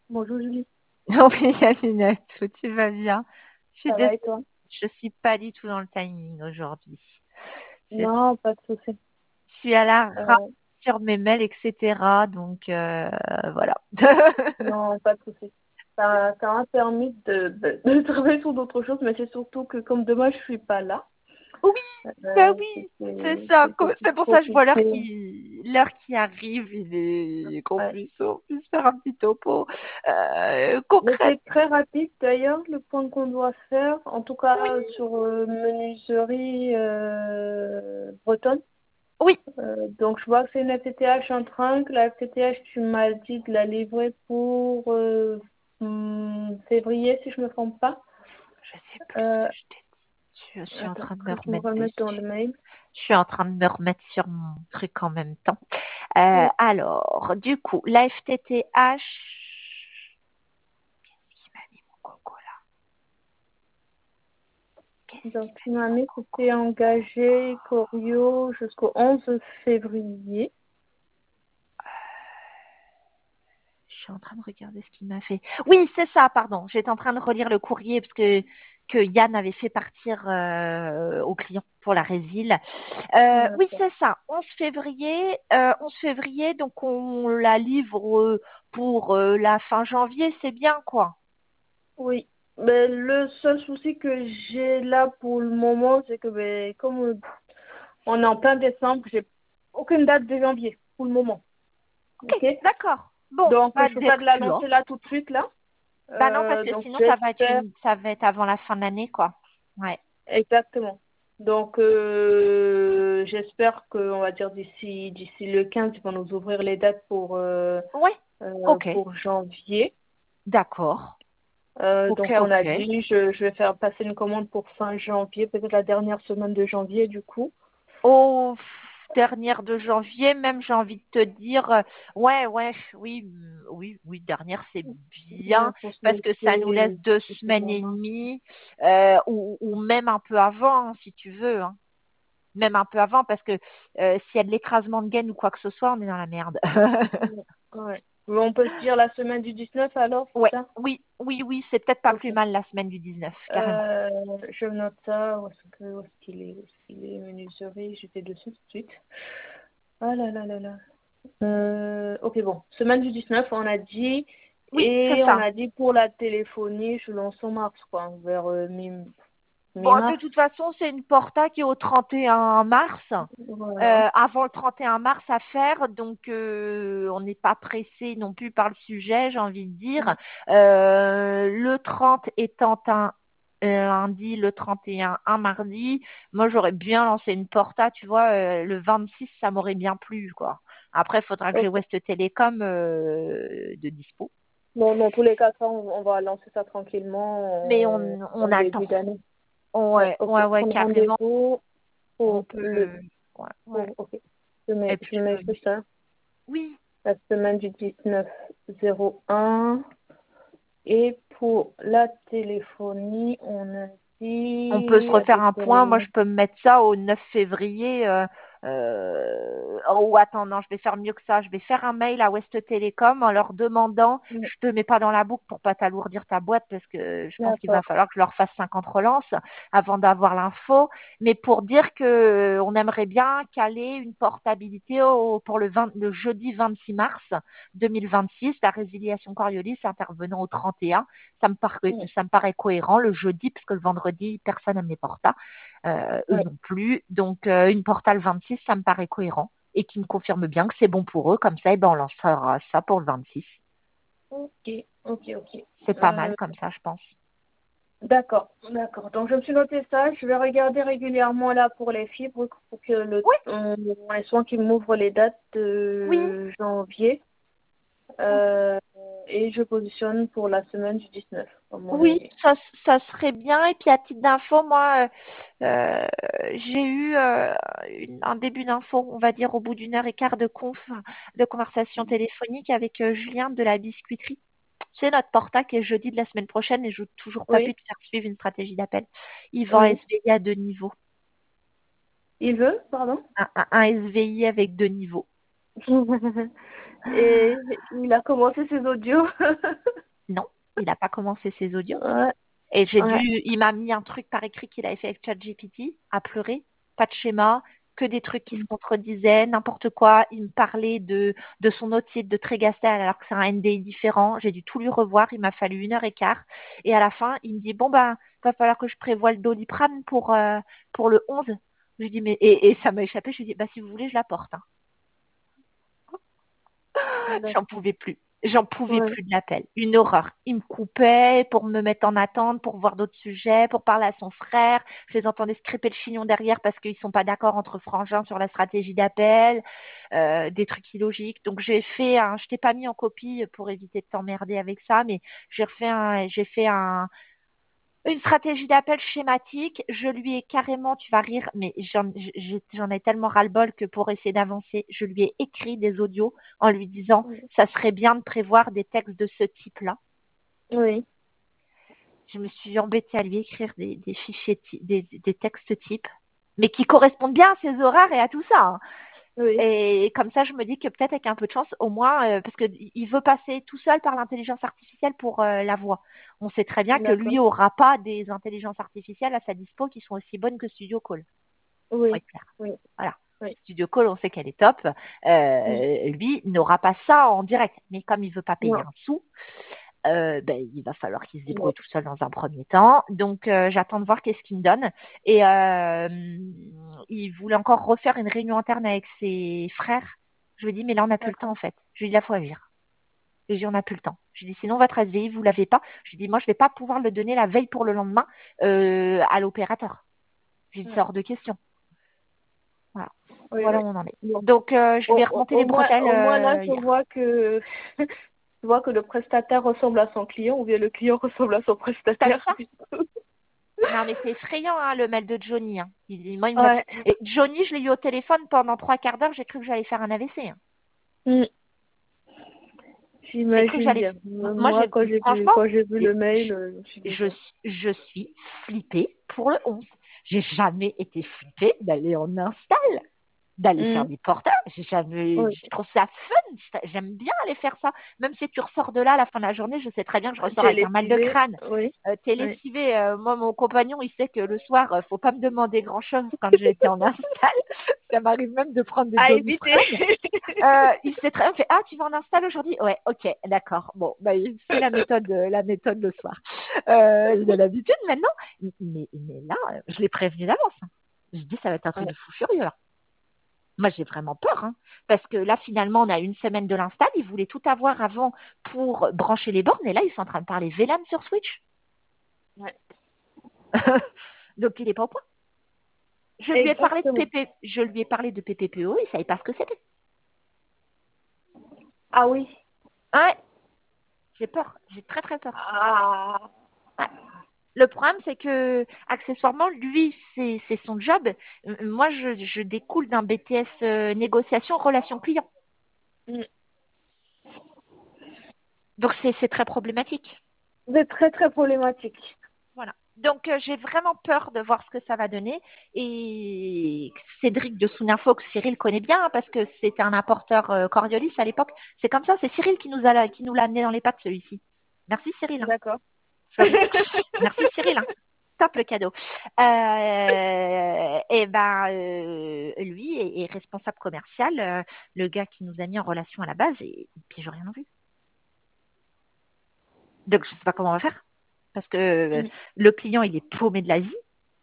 Bonjour Julie, Oui, Alinette, tu vas bien? Je suis ça va désolée, et toi? je suis pas du tout dans le timing aujourd'hui. Je, Non, pas de souci. je suis à la rame Euh, sur mes mails, etc. Donc voilà. non, pas de souci. Ça m'a permis de travailler sur d'autres choses, mais c'est surtout que comme demain je suis pas là, Oui, bah oui, c'est ça. c'était pour C'est pour ça que je vois profiter. l'heure qui arrive, qu'on Ouais. puisse faire un petit topo Mais concret. c'est très rapide d'ailleurs le point qu'on doit faire, en tout cas Oui, sur menuiserie bretonne. oui, Donc je vois que c'est une FTTH en train, que la FTTH tu m'as dit de la livrer pour février si je me trompe pas. je sais plus ce Euh, que je t'ai dit. Je suis en Attends, train de me que je me remettre remette dans le dessus. mail. Je suis en train de me remettre sur mon truc en même temps. Oui. Alors, du coup, la FTTH, qui m'a mis mon coco là? Qu'est-ce qui Donc m'a tu mis m'as mon mis que coco? c'était engagé Corio jusqu'au 11 février. Je suis en train de regarder ce qu'il m'a fait. Oui, c'est ça, pardon. J'étais en train de relire le courrier parce que Yann avait fait partir au client pour la résile. Oui, D'accord. c'est ça. 11 février, 11 février, donc on la livre pour la fin janvier, c'est bien quoi. Oui. Mais le seul souci que j'ai là pour le moment, c'est que comme on est en plein décembre, j'ai aucune date de janvier pour le moment. Ok, Ok? d'accord. Bon, Donc bah je peux pas dire te la tu lancer là tout de suite là. Bah non, parce que Donc sinon j'espère ça va être avant la fin de l'année, quoi. Ouais. exactement. Donc j'espère que on va dire d'ici le 15 ils vont nous ouvrir les dates Ouais. Ok. pour janvier. D'accord. Ok, Donc on a ok. dit je vais faire passer une commande pour fin janvier, peut-être la dernière semaine de janvier du coup. Au dernière de janvier, même j'ai envie de te dire, ouais, ouais, oui, oui, oui, dernière c'est Ouais, bien pour se parce que ça nous laisse laisser deux semaines et suffisamment. demie ou même un peu avant, hein, si tu veux, hein. Même un peu avant parce que s'il y a de l'écrasement de gaine ou quoi que ce soit, on est dans la merde. Ouais. Ouais. Mais on peut se dire la semaine du 19 alors, c'est Ouais, ça? oui, oui, oui, c'est peut-être pas Ok. plus mal la semaine du 19, carrément. Je note ça. Où est-ce qu'il est? Où est-ce qu'il est? Menuiserie, j'étais dessus tout de suite. Ah là là là là. Ok, bon. Semaine du 19, on a dit. Oui, c'est Et on ça. a dit pour la téléphonie, je lance en mars, quoi, vers Bon, de mi-mars. toute façon, c'est une porta qui est au 31 mars. Voilà. Avant le 31 mars à faire, donc on n'est pas pressé non plus par le sujet, j'ai envie de dire. Le 30 étant un lundi, le 31 un mardi, moi j'aurais bien lancé une porta, tu vois, le 26 ça m'aurait bien plu, quoi. Après, il faudra que j'ai Ok. West Télécom de dispo. Bon, dans tous les cas, ça, on va lancer ça Mais tranquillement on en a le temps. début d'année. Ouais, Ouais, ok. ouais, ouais, Prendre carrément. rendez-vous On pour peut. Ouais, ouais. ok. Et Je puis, mets juste ça. oui, La semaine du 19/01. Et pour la téléphonie, on a on peut se dit refaire avec un point. Moi, je peux me mettre ça au 9 février. Oh, attends, non, je vais faire mieux que ça. Je vais faire un mail à West Télécom en leur demandant, je te mets pas dans la boucle pour pas t'alourdir ta boîte parce que je pense qu'il va d'accord. falloir que je leur fasse 50 relances avant d'avoir l'info. Mais pour dire que on aimerait bien caler une portabilité pour le jeudi 26 mars 2026, la résiliation Coriolis intervenant au 31. Ouais, Ça me paraît cohérent le jeudi, parce que le vendredi, personne n'aime les portas, eux ouais. non plus. Donc, une porta le 26, ça me paraît cohérent et qui me confirme bien que c'est bon pour eux. Comme ça, eh ben, on lancera ça pour le 26. Ok, ok, ok. C'est pas mal comme ça, je pense. D'accord, d'accord. Donc je me suis noté ça. Je vais regarder régulièrement là pour les fibres pour que Oui, les soins qui m'ouvrent les dates oui, de janvier. Euh, et je positionne pour la semaine du 19, comme on oui, est. ça serait bien. Et puis, à titre d'info, moi, j'ai eu un début d'info, on va dire, au bout d'une heure et quart de conversation téléphonique avec Julien de la biscuiterie. C'est notre porta qui est jeudi de la semaine prochaine et je n'ai toujours pas pu Oui, te faire suivre une stratégie d'appel. Il vend oui. SVI à deux niveaux. Il veut, pardon. Un SVI avec deux niveaux. Et il a commencé ses audios. Non, il n'a pas commencé ses audios. Ouais, Et ouais. il m'a mis un truc par écrit qu'il avait fait avec ChatGPT, à pleurer, pas de schéma, que des trucs qui se contredisaient, n'importe quoi. Il me parlait de son autre site de Trégastel alors que c'est un NDI différent. J'ai dû tout lui revoir. Il m'a fallu 1 heure et quart. Et à la fin, il me dit, bon, ben, va falloir que je prévoie le Doliprane pour le 11. Je lui dis, mais, et ça m'a échappé. Je lui dis, bah, si vous voulez, je la porte, hein. J'en D'accord. pouvais plus. J'en pouvais Ouais. plus de l'appel. Une horreur. Il me coupait pour me mettre en attente, pour voir d'autres sujets, pour parler à son frère. Je les entendais scraper le chignon derrière parce qu'ils sont pas d'accord entre frangins sur la stratégie d'appel, des trucs illogiques. Donc je t'ai pas mis en copie pour éviter de t'emmerder avec ça, mais j'ai fait une stratégie d'appel schématique. Je lui ai carrément, tu vas rire, mais j'en ai tellement ras-le-bol que pour essayer d'avancer, je lui ai écrit des audios en lui disant, Oui. ça serait bien de prévoir des textes de ce type-là. Oui. Je me suis embêtée à lui écrire des fichiers, des textes types, mais qui correspondent bien à ses horaires et à tout ça, hein. Oui. Et comme ça, je me dis que peut-être avec un peu de chance, au moins, parce que il veut passer tout seul par l'intelligence artificielle pour la voix. On sait très bien que D'accord. lui aura pas des intelligences artificielles à sa dispo qui sont aussi bonnes que Studio Call. Faut Oui. être clair. Oui. Voilà. Oui. Studio Call, on sait qu'elle est top. Mm. Lui n'aura pas ça en direct. Mais comme il veut pas payer Non. un sou, ben, il va falloir qu'il se Non. débrouille tout seul dans un premier temps. Donc, j'attends de voir qu'est-ce qu'il me donne. Et il voulait encore refaire une réunion interne avec ses frères. Je lui ai dit, mais là, on n'a plus le temps, en D'accord. fait. Je lui ai dit, la faut agir. Et j'ai dit, on n'a plus le temps. Je lui ai dit, sinon, votre SVI, vous l'avez pas. Je lui ai dit, moi, je vais pas pouvoir le donner la veille pour le lendemain à l'opérateur. J'ai dit, c'est Ouais. hors de question. Voilà. Oui, Voilà oui. où on en est. Bon. Donc, je vais remonter les bretelles Au moins là, je hier. vois que je vois que le prestataire ressemble à son client ou bien le client ressemble à son T'as vu prestataire. ça? Non, mais c'est effrayant, hein, le mail de Johnny, hein. Moi, Ouais. Et Johnny, je l'ai eu au téléphone pendant 3 quarts d'heure, j'ai cru que j'allais faire un AVC, hein. Mm. J'ai cru que J'imagine j'allais. bien. Moi, Moi, franchement, quand j'ai vu le mail, je me suis dit je, bon. je suis flippée pour le 11. J'ai jamais été flippée d'aller en install, d'aller faire Mm. des portages. Oui. Je trouve ça fun. J'aime bien aller faire ça. Même si tu ressors de là à la fin de la journée, je sais très bien que je ressors avec un mal de Télétivé. crâne. Oui. T'es Oui. lessivé. Moi, mon compagnon, il sait que le soir, faut pas me demander grand-chose quand j'étais en install. Ça m'arrive même de prendre des À éviter. Doliprane. Il sait très bien, il fait, ah, tu vas en install aujourd'hui? Ouais, ok, d'accord. Bon, bah, c'est la méthode le soir. Il a l'habitude maintenant. Mais là, je l'ai prévenu d'avance, hein. Je dis, ça va être un truc Ouais. de fou furieux, hein. Moi, j'ai vraiment peur, hein, parce que là, finalement, on a une semaine de l'install. Ils voulaient tout avoir avant pour brancher les bornes. Et là, ils sont en train de parler VLAN sur Switch. Ouais. Donc, il n'est pas au point. Exactement. Je lui ai parlé de PPPO. Il ne savait pas ce que c'était. Ah oui. Ouais, j'ai peur. J'ai très, très peur. Ah. Ouais. Le problème, c'est que, accessoirement, lui, c'est son job. Moi, je découle d'un BTS négociation relation client. Mm. Donc, c'est très problématique. C'est très très problématique. Voilà. Donc, j'ai vraiment peur de voir ce que ça va donner. Et Cédric de Souninfo, que Cyril connaît bien, hein, parce que c'était un apporteur Coriolis à l'époque. C'est comme ça, c'est Cyril qui nous l'a amené dans les pattes, celui-ci. Merci, Cyril, hein. D'accord. Je veux rien dire. Merci, Cyril, hein. Top le cadeau. Et ben, lui est responsable commercial, le gars qui nous a mis en relation à la base, et puis j'ai rien vu. Donc, je sais pas comment on va faire. Parce que Mm. le client, il est paumé de l'Asie.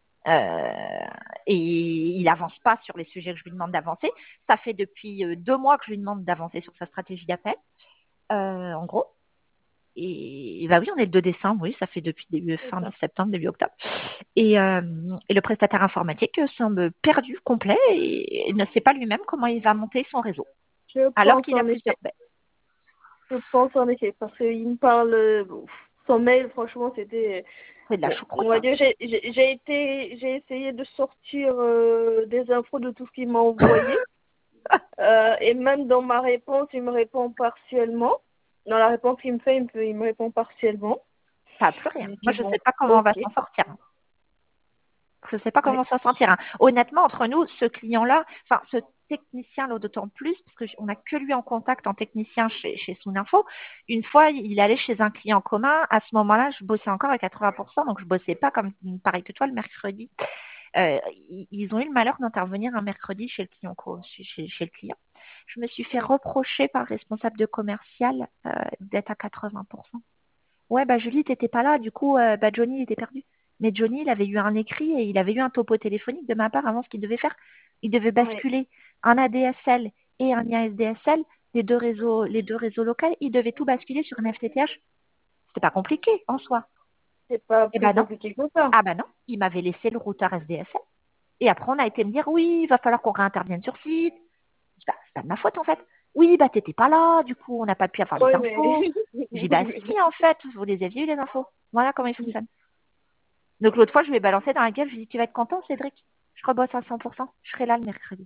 Et il avance pas sur les sujets que je lui demande d'avancer. Ça fait depuis 2 mois que je lui demande d'avancer sur sa stratégie d'appel, en gros. Et bah oui, on est le 2 décembre, oui, ça fait depuis fin D'accord. septembre, début octobre. Et le prestataire informatique semble perdu, complet, et ne sait pas lui-même comment il va monter son réseau. Je Alors pense qu'il a en plusieurs effet. baies. Je pense en effet. Parce qu'il me parle. Bon, son mail, franchement, c'était. C'est de la Bon, choucroute, on va hein. dire, j'ai essayé de sortir des infos de tout ce qu'il m'a envoyé. Et même dans ma réponse, il me répond partiellement. Dans la réponse qu'il me fait, il me répond partiellement. Ça n'a plus rien. Je Moi, dis je ne bon, sais pas comment on va ok. s'en sortir, hein. Je ne sais pas Ouais. comment ça s'en sortir, hein. Honnêtement, entre nous, ce client-là, enfin, technicien, là, d'autant plus, parce qu'on n'a que lui en contact en technicien chez Soninfo. Une fois, il allait chez un client commun. À ce moment-là, je bossais encore à 80%, donc je bossais pas comme pareil que toi le mercredi. Ils ont eu le malheur d'intervenir un mercredi chez le client, chez le client. Je me suis fait reprocher par le responsable de commercial d'être à 80%. Ouais, bah Julie, t'étais pas là, du coup, bah Johnny il était perdu. Mais Johnny, il avait eu un écrit et il avait eu un topo téléphonique de ma part avant ce qu'il devait faire. Il devait basculer un ADSL et un ISDSL, les deux réseaux locaux, il devait tout basculer sur un FTTH. C'était pas compliqué en soi. C'est pas Eh plus ben non. compliqué que ça. Ah bah non, il m'avait laissé le routeur SDSL. Et après, on a été me dire, oui, il va falloir qu'on réintervienne sur site. Je dis, bah, c'est pas de ma faute, en fait. Oui, bah, t'étais pas là, du coup, on n'a pas pu avoir les Oui, infos. J'ai dit, bah, si, en fait, vous les aviez eu, les infos. Voilà comment ils fonctionnent. Donc, l'autre fois, je lui ai balancé dans la gueule, je lui ai dit, tu vas être content, Cédric? Je rebosse à 100%. Je serai là le mercredi.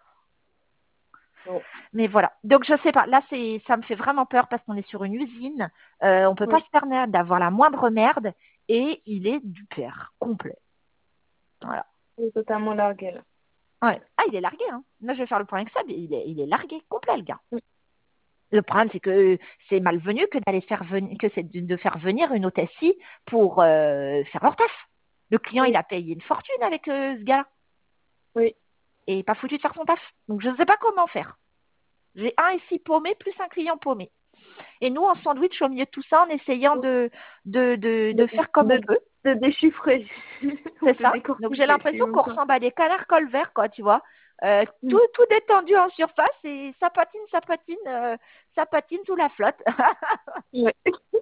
Bon. Mais voilà. Donc, je sais pas. Là, ça me fait vraiment peur parce qu'on est sur une usine. On peut pas se permettre d'avoir la moindre merde. Et il est du père complet. Voilà. Il est totalement largué, là. Ouais. Ah, il est largué, hein. Là, je vais faire le point avec ça, mais il est largué complet, le gars. Oui. Le problème, c'est que c'est malvenu que d'aller faire venir, que c'est de faire venir une hôtesse pour faire leur taf. Le client, il a payé une fortune avec ce gars-là. Oui. Et pas foutu de faire son taf. Donc, je ne sais pas comment faire. J'ai un ici paumé plus un client paumé. Et nous, en sandwich, au milieu de tout ça, en essayant de faire comme on peut. De déchiffrer. C'est ça. Donc, j'ai l'impression qu'on ressemble à des canards colverts, quoi, tu vois. Tout détendu en surface et ça patine sous la flotte. Ouais.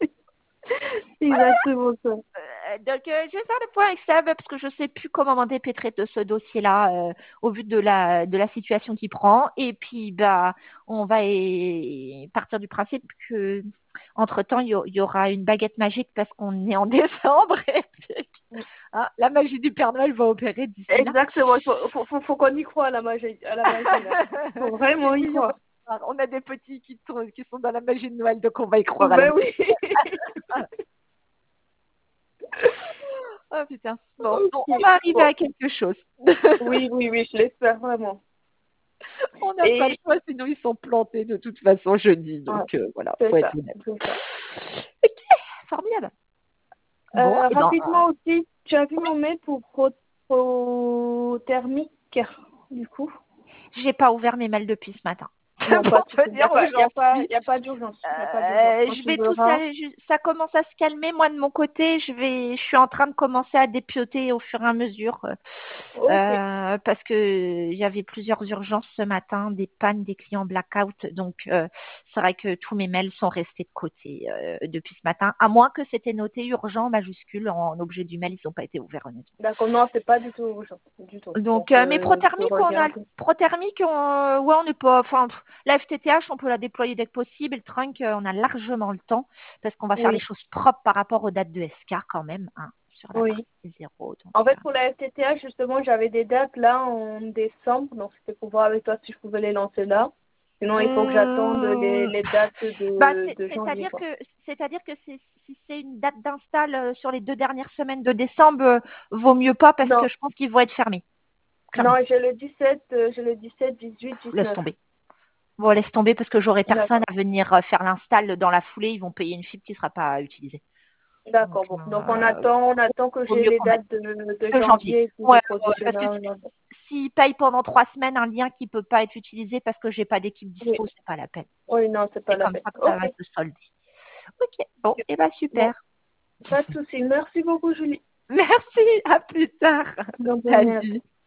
Exactement ça. Donc, je vais faire le point avec Seb parce que je ne sais plus comment m'en dépêtrer de ce dossier-là au vu de la situation qu'il prend. Et puis, bah, on va partir du principe que entre-temps, il y aura une baguette magique parce qu'on est en décembre. Et puis, la magie du Père Noël va opérer d'ici là. Exactement. Faut qu'on y croit à la magie. Là. Faut vraiment y croire. On a des petits qui sont dans la magie de Noël, donc on va y croire. Ben oui. Oh putain. Bon, Okay. on va arriver à quelque chose. Oui, je l'espère vraiment. On n'a pas le choix, sinon ils sont plantés de toute façon jeudi. Donc voilà, faut être honnête. Ok, formidable. Bon, rapidement aussi, tu as vu mon mail pour Prothermique, du coup? J'ai pas ouvert mes mails depuis ce matin. Non, pas il n'y a pas d'urgence. Je vais tout ça, ça commence à se calmer. Moi, de mon côté, je suis en train de commencer à dépioter au fur et à mesure. Parce que il y avait plusieurs urgences ce matin, des pannes, des clients blackout. Donc, c'est vrai que tous mes mails sont restés de côté depuis ce matin. À moins que c'était noté urgent majuscule en objet du mail, ils n'ont pas été ouverts honnêtement. D'accord, non, c'est pas du tout urgent. Du tout. Donc, mais prothermique, ouais, on n'est pas. Enfin, la FTTH, on peut la déployer dès que possible. Le trunk, on a largement le temps parce qu'on va faire les choses propres par rapport aux dates de SK quand même. Hein, sur la partie 0. Donc, en fait, pour la FTTH, justement, j'avais des dates là en décembre. Donc, c'était pour voir avec toi si je pouvais les lancer là. Sinon, il faut que j'attende les dates de janvier. C'est-à-dire que si c'est une date d'install sur les 2 dernières semaines de décembre, vaut mieux pas parce que je pense qu'ils vont être fermés. Clairement. Non, j'ai le 17, 18, 19. Laisse tomber. Bon, laisse tomber parce que j'aurai personne à venir faire l'install dans la foulée. Ils vont payer une fibre qui ne sera pas utilisée. D'accord, bon. Donc, on attend que j'ai les dates de janvier. Ouais, s'ils payent pendant 3 semaines un lien qui ne peut pas être utilisé parce que j'ai pas d'équipe dispo, c'est pas la peine. Oui, non, c'est pas la peine. C'est comme ça que ça va se solder. Ok, bon, et bah super. Bon. Pas de souci. Merci beaucoup, Julie. Merci, à plus tard. Salut.